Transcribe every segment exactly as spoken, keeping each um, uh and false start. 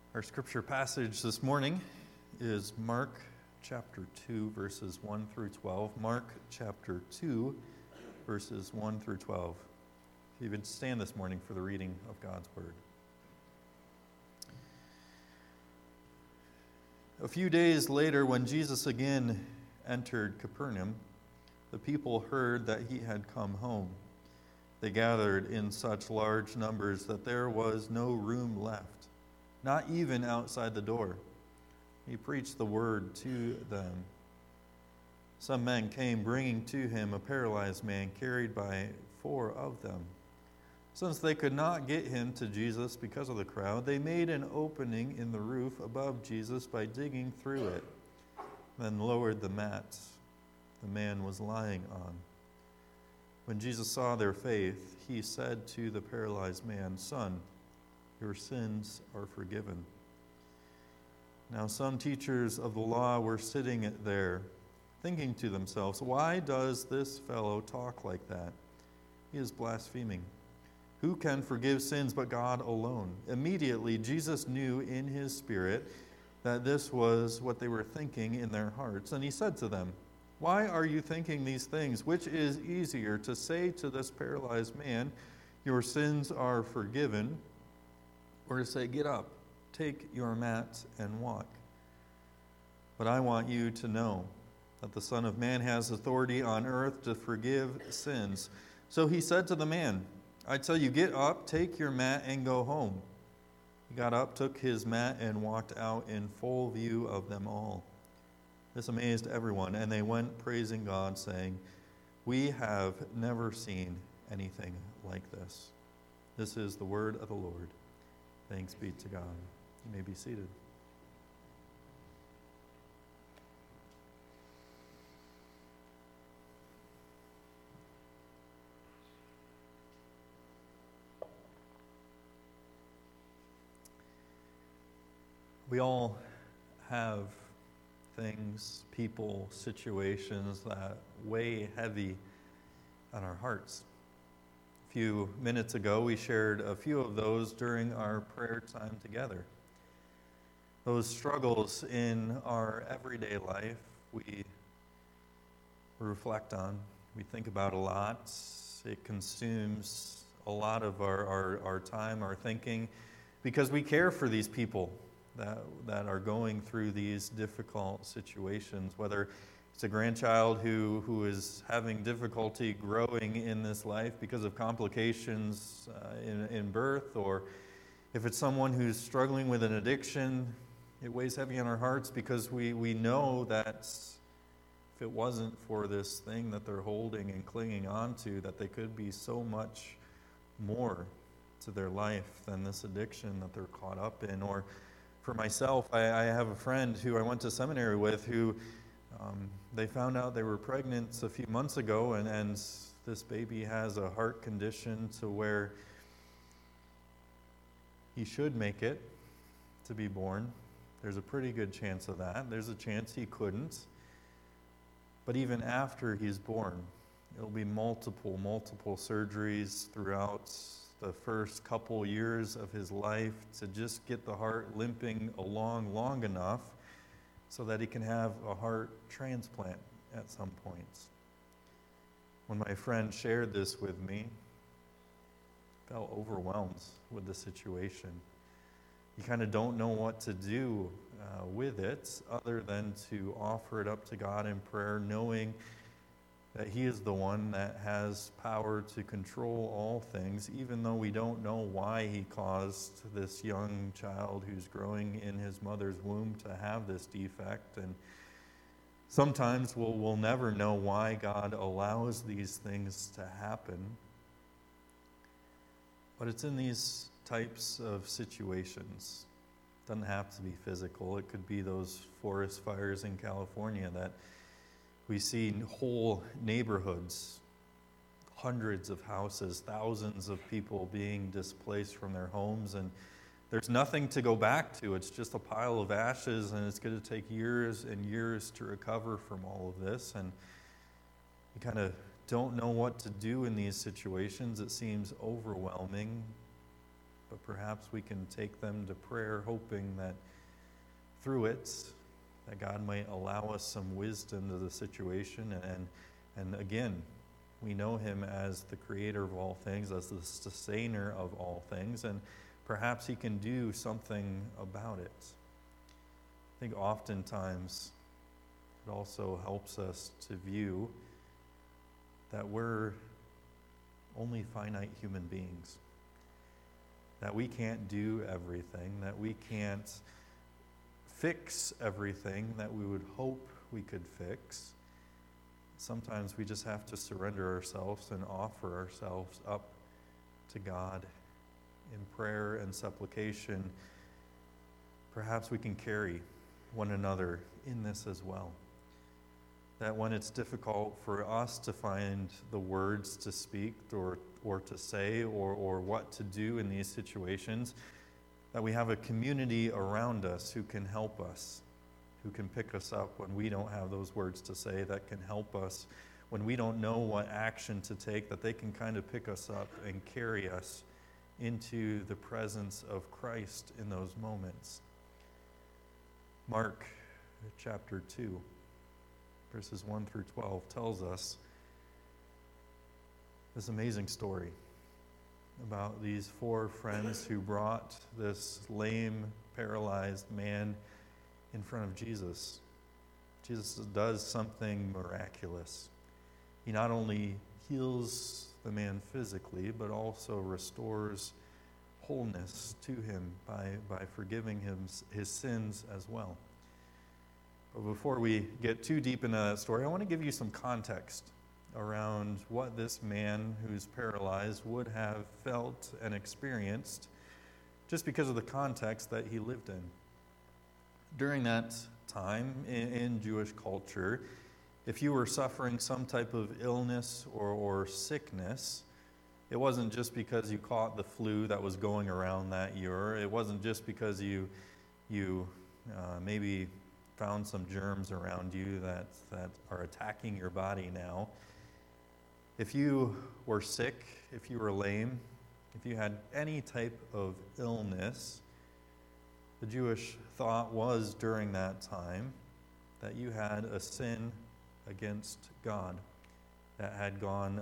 Our scripture passage this morning is Mark chapter two, verses one through twelve. Mark chapter two, verses one through twelve. If you would stand this morning for the reading of God's word. A few days later, when Jesus again entered Capernaum, the people heard that he had come home. They gathered in such large numbers that there was no room left, not even outside the door. He preached the word to them. Some men came bringing to him a paralyzed man carried by four of them. Since they could not get him to Jesus because of the crowd, they made an opening in the roof above Jesus by digging through it, then lowered the mat the man was lying on. When Jesus saw their faith, he said to the paralyzed man, "Son, your sins are forgiven." Now some teachers of the law were sitting there, thinking to themselves, "Why does this fellow talk like that? He is blaspheming. Who can forgive sins but God alone?" Immediately Jesus knew in his spirit that this was what they were thinking in their hearts, and he said to them, "Why are you thinking these things? Which is easier, to say to this paralyzed man, 'Your sins are forgiven,' or to say, 'Get up, take your mat and walk'? But I want you to know that the Son of Man has authority on earth to forgive sins." So he said to the man, "I tell you, get up, take your mat, and go home." He got up, took his mat, and walked out in full view of them all. This amazed everyone, and they went praising God, saying, "We have never seen anything like this." This is the word of the Lord. Thanks be to God. You may be seated. We all have things, people, situations that weigh heavy on our hearts. A few minutes ago, we shared a few of those during our prayer time together. Those struggles in our everyday life, we reflect on, we think about a lot. It consumes a lot of our, our, our time, our thinking, because we care for these people that that are going through these difficult situations, whether it's a grandchild who, who is having difficulty growing in this life because of complications uh, in, in birth, or if it's someone who's struggling with an addiction. It weighs heavy on our hearts because we, we know that if it wasn't for this thing that they're holding and clinging on to, that they could be so much more to their life than this addiction that they're caught up in. Or for myself, I, I have a friend who I went to seminary with who um, they found out they were pregnant a few months ago, and, and this baby has a heart condition to where he should make it to be born. There's a pretty good chance of that. There's a chance he couldn't. But even after he's born, it'll be multiple, multiple surgeries throughout the first couple years of his life to just get the heart limping along long enough so that he can have a heart transplant at some point. When my friend shared this with me, I felt overwhelmed with the situation. You kind of don't know what to do uh, with it other than to offer it up to God in prayer, knowing that he is the one that has power to control all things, even though we don't know why he caused this young child who's growing in his mother's womb to have this defect. And sometimes we'll, we'll never know why God allows these things to happen. But it's in these types of situations. It doesn't have to be physical. It could be those forest fires in California that we see whole neighborhoods, hundreds of houses, thousands of people being displaced from their homes, and there's nothing to go back to. It's just a pile of ashes, and it's going to take years and years to recover from all of this. And you kind of don't know what to do in these situations. It seems overwhelming. but perhaps we can take them to prayer, hoping that through it, that God might allow us some wisdom to the situation. And, and again, we know him as the creator of all things, as the sustainer of all things, and perhaps he can do something about it. I think oftentimes it also helps us to view that we're only finite human beings, that we can't do everything, that we can't fix everything that we would hope we could fix. Sometimes we just have to surrender ourselves and offer ourselves up to God in prayer and supplication. Perhaps we can carry one another in this as well. That when it's difficult for us to find the words to speak or, or to say or, or what to do in these situations, that we have a community around us who can help us, who can pick us up when we don't have those words to say, that can help us when we don't know what action to take, that they can kind of pick us up and carry us into the presence of Christ in those moments. Mark chapter two, verses one through twelve tells us this amazing story about these four friends who brought this lame, paralyzed man in front of Jesus. Jesus does something miraculous. He not only heals the man physically, but also restores wholeness to him by, by forgiving him his sins as well. But before we get too deep into that story, I want to give you some context around what this man who's paralyzed would have felt and experienced just because of the context that he lived in. During that time in, in Jewish culture, if you were suffering some type of illness or, or sickness, it wasn't just because you caught the flu that was going around that year. It wasn't just because you you uh, maybe found some germs around you that, that are attacking your body now. If you were sick, if you were lame, if you had any type of illness, the Jewish thought was during that time that you had a sin against God that had gone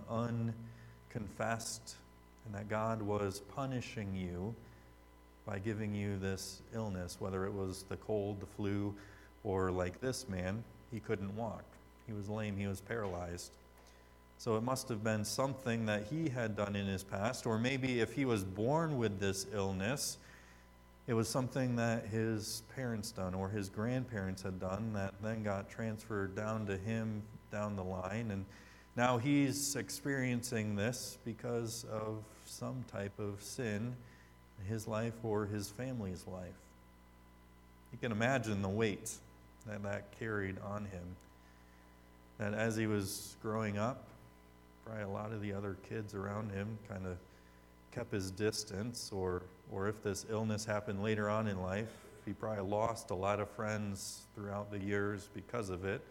unconfessed, and that God was punishing you by giving you this illness, whether it was the cold, the flu, or like this man, he couldn't walk. He was lame, he was paralyzed. So it must have been something that he had done in his past, or maybe if he was born with this illness, it was something that his parents done or his grandparents had done that then got transferred down to him down the line. And now he's experiencing this because of some type of sin in his life or his family's life. You can imagine the weight that that carried on him. That as he was growing up, probably a lot of the other kids around him kind of kept his distance, or or if this illness happened later on in life, he probably lost a lot of friends throughout the years because of it.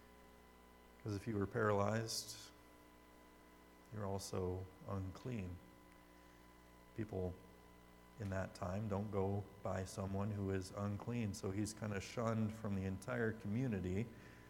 Because if you were paralyzed, you're also unclean. People in that time don't go by someone who is unclean, so he's kind of shunned from the entire community,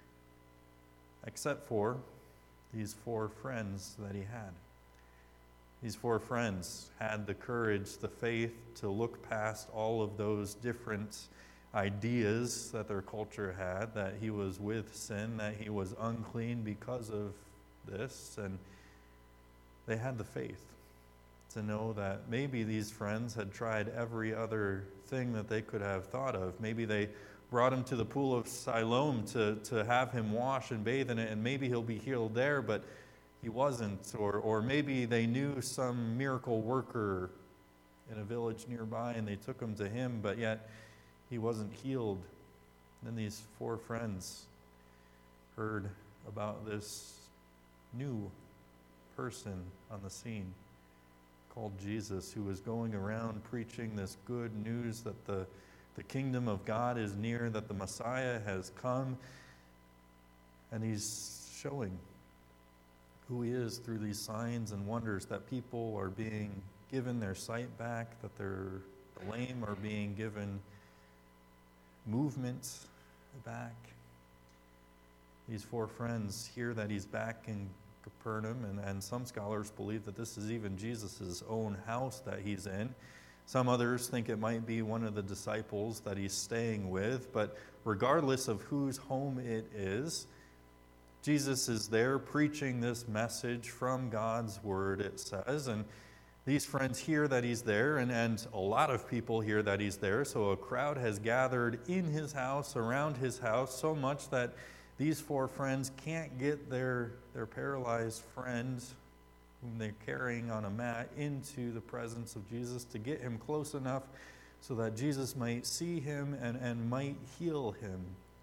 except for these four friends that he had. These four friends had the courage, the faith to look past all of those different ideas that their culture had, that he was with sin, that he was unclean because of this, and they had the faith to know that maybe these friends had tried every other thing that they could have thought of. Maybe they brought him to the pool of Siloam to, to have him wash and bathe in it, and maybe he'll be healed there, but he wasn't. Or, or maybe they knew some miracle worker in a village nearby, and they took him to him, but yet he wasn't healed. And then these four friends heard about this new person on the scene called Jesus, who was going around preaching this good news that the, the kingdom of God is near, that the Messiah has come, and he's showing who he is through these signs and wonders, that people are being given their sight back, that they're, the lame are being given movement back. These four friends hear that he's back in Capernaum, and, and some scholars believe that this is even Jesus' own house that he's in. Some others think it might be one of the disciples that he's staying with, but regardless of whose home it is, Jesus is there preaching this message from God's word, it says, and these friends hear that he's there, and, and a lot of people hear that he's there, so a crowd has gathered in his house, around his house, so much that these four friends can't get their, their paralyzed friend, whom they're carrying on a mat, into the presence of Jesus to get him close enough so that Jesus might see him and, and might heal him.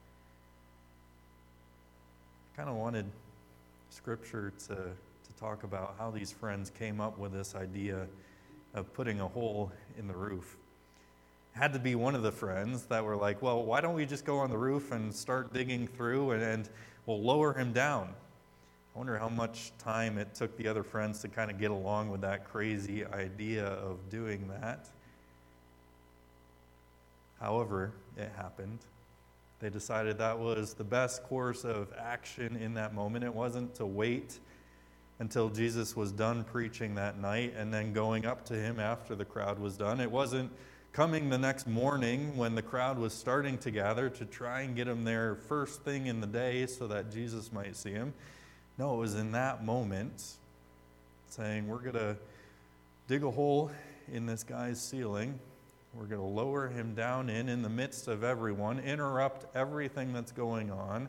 I kind of wanted Scripture to, to talk about how these friends came up with this idea of putting a hole in the roof. It had to be one of the friends that were like, well, why don't we just go on the roof and start digging through and, and we'll lower him down. I wonder how much time it took the other friends to kind of get along with that crazy idea of doing that. However, it happened. They decided that was the best course of action in that moment. It wasn't to wait until Jesus was done preaching that night and then going up to him after the crowd was done. It wasn't coming the next morning when the crowd was starting to gather to try and get him there first thing in the day so that Jesus might see him. No, it was in that moment saying, we're going to dig a hole in this guy's ceiling. We're going to lower him down in, in the midst of everyone, interrupt everything that's going on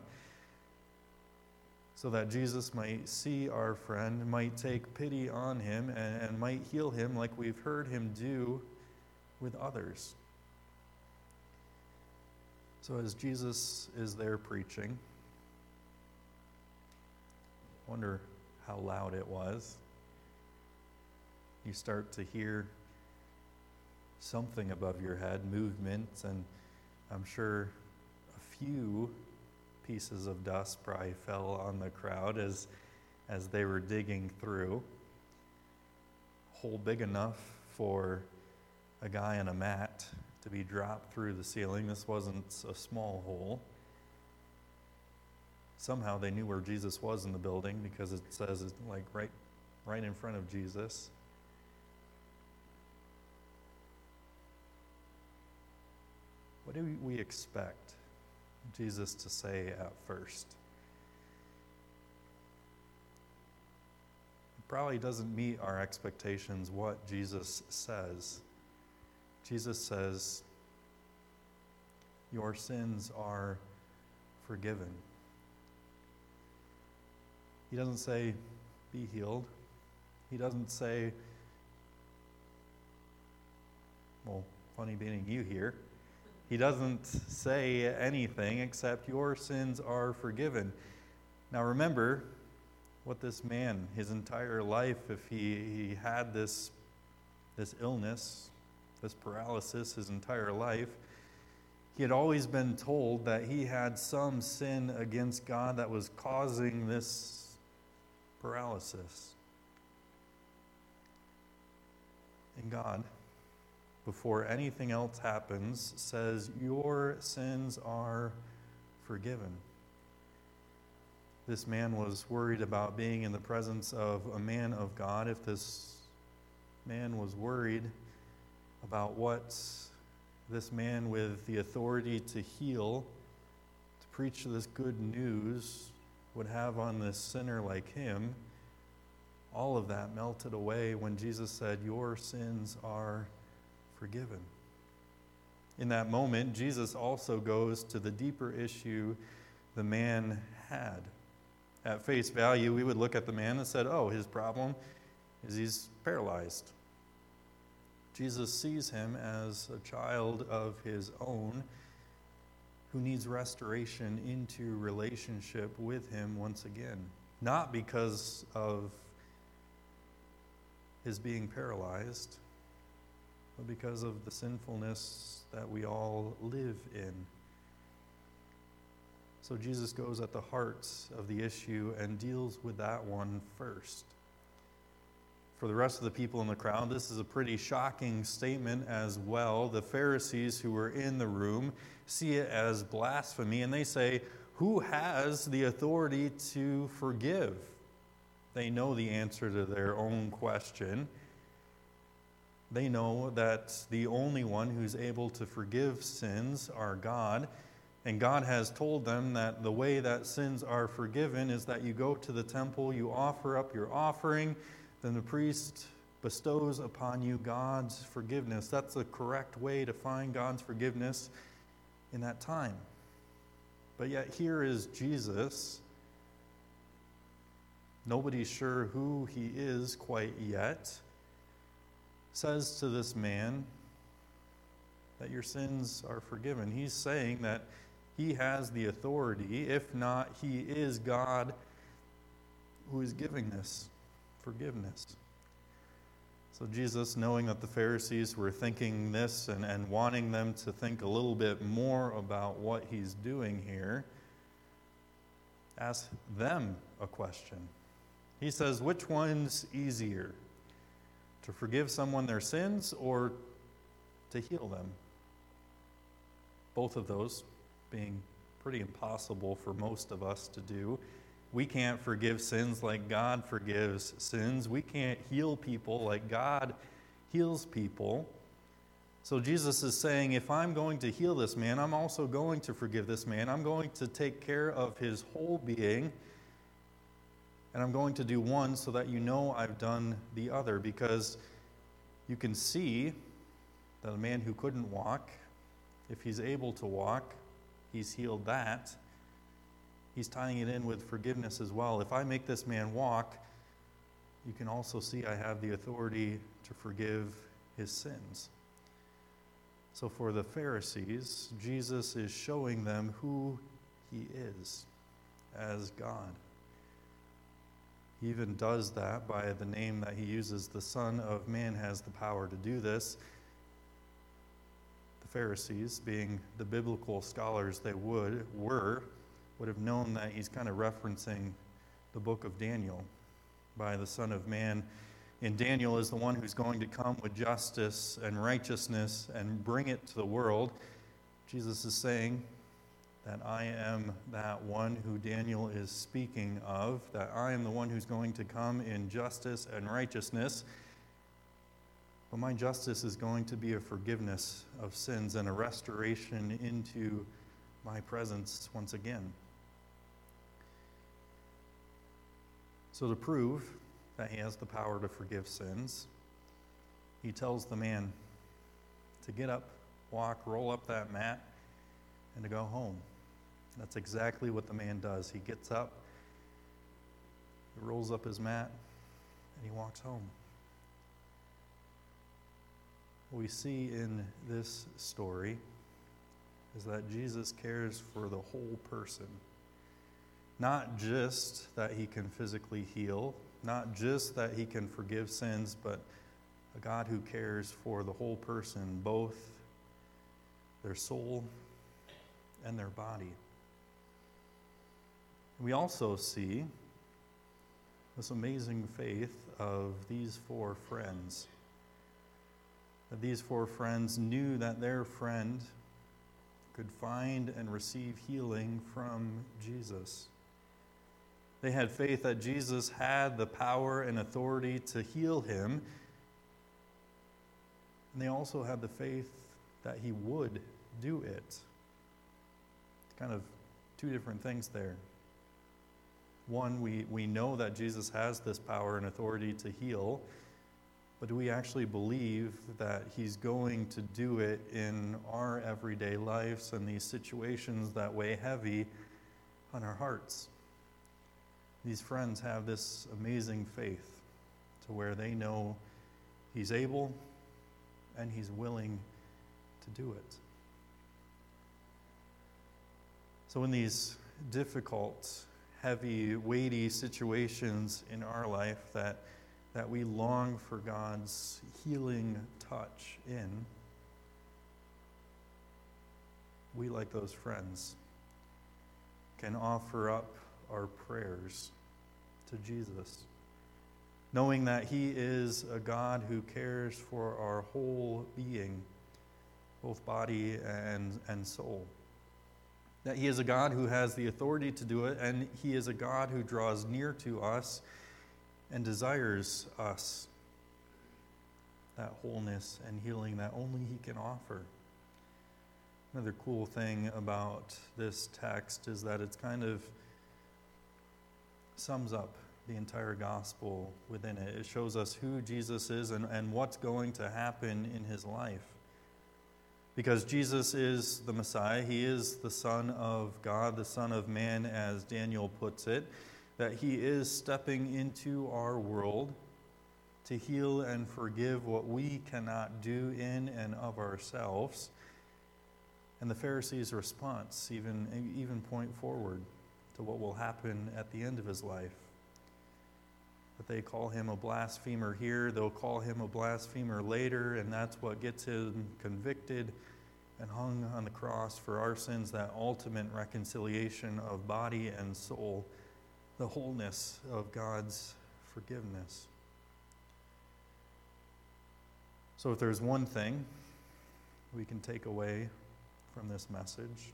so that Jesus might see our friend, might take pity on him, and, and might heal him like we've heard him do with others. So as Jesus is there preaching, I wonder how loud it was. You start to hear something above your head, movement, and I'm sure a few pieces of dust probably fell on the crowd as, as they were digging through. A hole big enough for a guy on a mat to be dropped through the ceiling. This wasn't a small hole. Somehow they knew where Jesus was in the building because it says it's like right, right in front of Jesus. What do we expect Jesus to say at first? It probably doesn't meet our expectations what Jesus says. Jesus says, your sins are forgiven. He doesn't say, be healed. He doesn't say, well, funny being you here. He doesn't say anything except your sins are forgiven. Now remember what this man, his entire life, if he, he had this, this illness, this paralysis his entire life, he had always been told that he had some sin against God that was causing this paralysis. And God, before anything else happens, says, your sins are forgiven. This man was worried about being in the presence of a man of God. If this man was worried about what this man with the authority to heal, to preach this good news, would have on this sinner like him, all of that melted away when Jesus said, your sins are forgiven. In that moment, Jesus also goes to the deeper issue the man had. At face value, we would look at the man and said, oh, his problem is he's paralyzed. Jesus sees him as a child of his own who needs restoration into relationship with him once again. Not because of his being paralyzed, but because of the sinfulness that we all live in. So Jesus goes at the heart of the issue and deals with that one first. For the rest of the people in the crowd, this is a pretty shocking statement as well. The Pharisees who were in the room see it as blasphemy, and they say, "Who has the authority to forgive?" They know the answer to their own question. They know that the only one who's able to forgive sins are God, and God has told them that the way that sins are forgiven is that you go to the temple, you offer up your offering, then the priest bestows upon you God's forgiveness. That's the correct way to find God's forgiveness in that time. But yet here is Jesus. Nobody's sure who he is quite yet. Says to this man that your sins are forgiven. He's saying that he has the authority. If not, he is God who is giving this forgiveness. So Jesus, knowing that the Pharisees were thinking this and, and wanting them to think a little bit more about what he's doing here, asks them a question. He says, which one's easier? To forgive someone their sins or to heal them? Both of those being pretty impossible for most of us to do. We can't forgive sins like God forgives sins. We can't heal people like God heals people. So Jesus is saying, if I'm going to heal this man, I'm also going to forgive this man. I'm going to take care of his whole being. And I'm going to do one so that you know I've done the other. Because you can see that a man who couldn't walk, if he's able to walk, he's healed that. He's tying it in with forgiveness as well. If I make this man walk, you can also see I have the authority to forgive his sins. So for the Pharisees, Jesus is showing them who he is as God. He even does that by the name that he uses. The Son of Man has the power to do this. The Pharisees, being the biblical scholars they would were, would have known that he's kind of referencing the book of Daniel by the Son of Man. And Daniel is the one who's going to come with justice and righteousness and bring it to the world. Jesus is saying that I am that one who Daniel is speaking of, that I am the one who's going to come in justice and righteousness. But my justice is going to be a forgiveness of sins and a restoration into my presence once again. So to prove that he has the power to forgive sins, he tells the man to get up, walk, roll up that mat, and to go home. That's exactly what the man does. He gets up, he rolls up his mat, and he walks home. What we see in this story is that Jesus cares for the whole person. Not just that he can physically heal, not just that he can forgive sins, but a God who cares for the whole person, both their soul and their body. We also see this amazing faith of these four friends. That these four friends knew that their friend could find and receive healing from Jesus. They had faith that Jesus had the power and authority to heal him. And they also had the faith that he would do it. It's kind of two different things there. One, we, we know that Jesus has this power and authority to heal, but do we actually believe that he's going to do it in our everyday lives and these situations that weigh heavy on our hearts? These friends have this amazing faith to where they know he's able and he's willing to do it. So in these difficult, heavy, weighty situations in our life that, that we long for God's healing touch in, we, like those friends, can offer up our prayers to Jesus, knowing that he is a God who cares for our whole being, both body and, and soul. That he is a God who has the authority to do it, and he is a God who draws near to us and desires us that wholeness and healing that only he can offer. Another cool thing about this text is that it's kind of sums up the entire gospel within it. It shows us who Jesus is and, and what's going to happen in his life. Because Jesus is the Messiah, he is the Son of God, the Son of Man, as Daniel puts it, that he is stepping into our world to heal and forgive what we cannot do in and of ourselves. And the Pharisees' response even, even point forward to what will happen at the end of his life. That they call him a blasphemer here, they'll call him a blasphemer later, and that's what gets him convicted and hung on the cross for our sins, that ultimate reconciliation of body and soul, the wholeness of God's forgiveness. So if there's one thing we can take away from this message,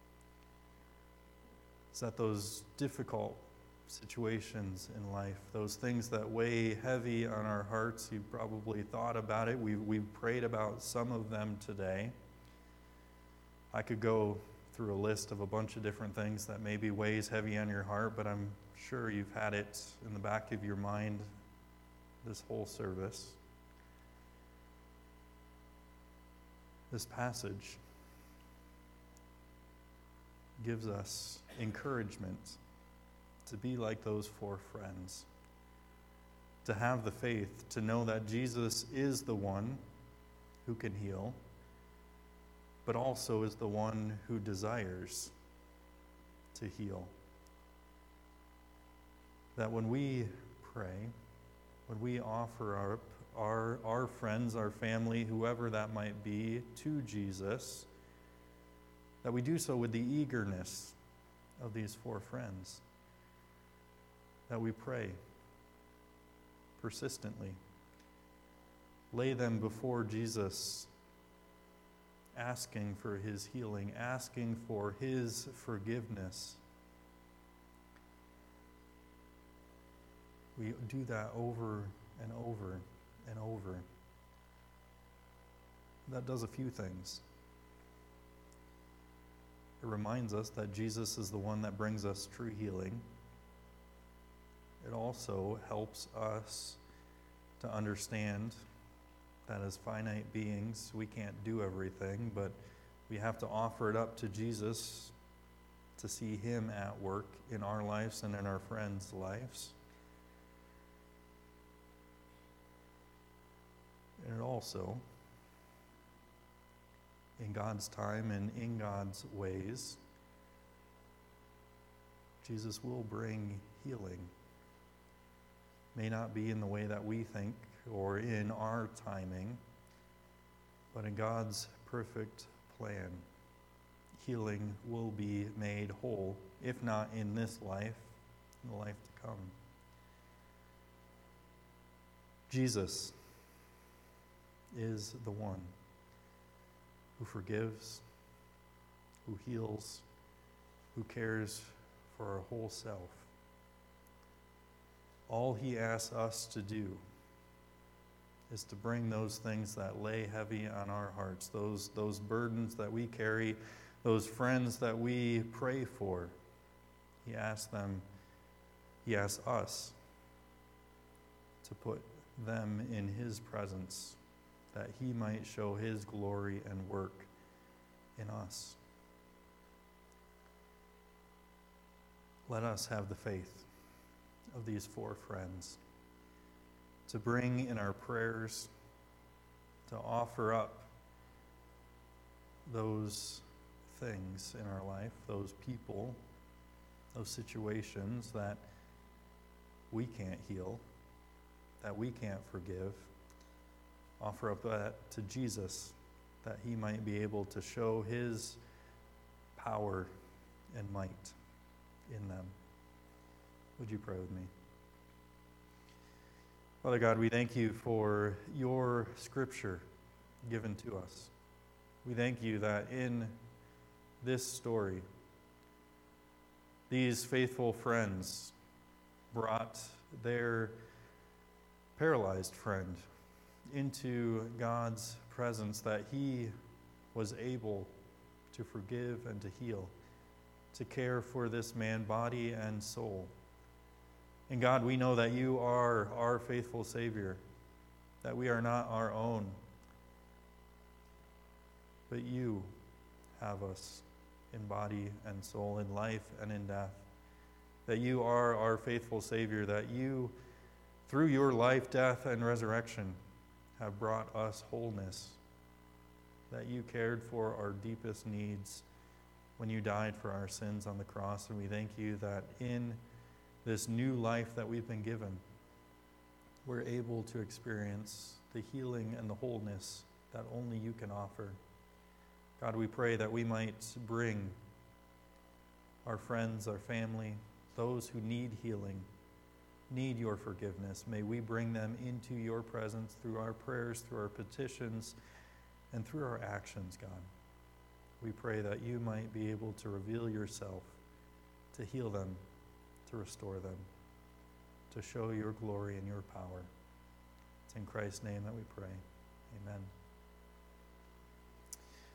it's that those difficult situations in life, those things that weigh heavy on our hearts, you've probably thought about it, we've, we've prayed about some of them today. I could go through a list of a bunch of different things that maybe weighs heavy on your heart, but I'm sure you've had it in the back of your mind this whole service. This passage gives us encouragement to be like those four friends, to have the faith, to know that Jesus is the one who can heal, but also is the one who desires to heal. That when we pray, when we offer our, our, our friends, our family, whoever that might be, to Jesus, that we do so with the eagerness of these four friends. That we pray persistently. Lay them before Jesus, asking for his healing, asking for his forgiveness. We do that over and over and over. That does a few things. It reminds us that Jesus is the one that brings us true healing. It also helps us to understand that as finite beings, we can't do everything, but we have to offer it up to Jesus to see him at work in our lives and in our friends' lives. And it also, in God's time and in God's ways, Jesus will bring healing. May not be in the way that we think or in our timing, but in God's perfect plan, healing will be made whole, if not in this life, in the life to come. Jesus is the one who forgives, who heals, who cares for our whole self. All he asks us to do is to bring those things that lay heavy on our hearts, those, those burdens that we carry, those friends that we pray for. He asks them, he asks us to put them in his presence, that he might show his glory and work in us. Let us have the faith of these four friends to bring in our prayers, to offer up those things in our life, those people, those situations that we can't heal, that we can't forgive. Offer up that to Jesus, that he might be able to show his power and might in them. Would you pray with me? Father God, we thank you for your scripture given to us. We thank you that in this story, these faithful friends brought their paralyzed friend into God's presence, that he was able to forgive and to heal, to care for this man, body and soul. And God, we know that you are our faithful Savior, that we are not our own, but you have us in body and soul, in life and in death. That you are our faithful Savior, that you, through your life, death, and resurrection, have brought us wholeness, that you cared for our deepest needs when you died for our sins on the cross. And we thank you that in this new life that we've been given, we're able to experience the healing and the wholeness that only you can offer. God, we pray that we might bring our friends, our family, those who need healing, need your forgiveness. May we bring them into your presence through our prayers, through our petitions, and through our actions, God. We pray that you might be able to reveal yourself, to heal them, to restore them, to show your glory and your power. It's in Christ's name that we pray. Amen.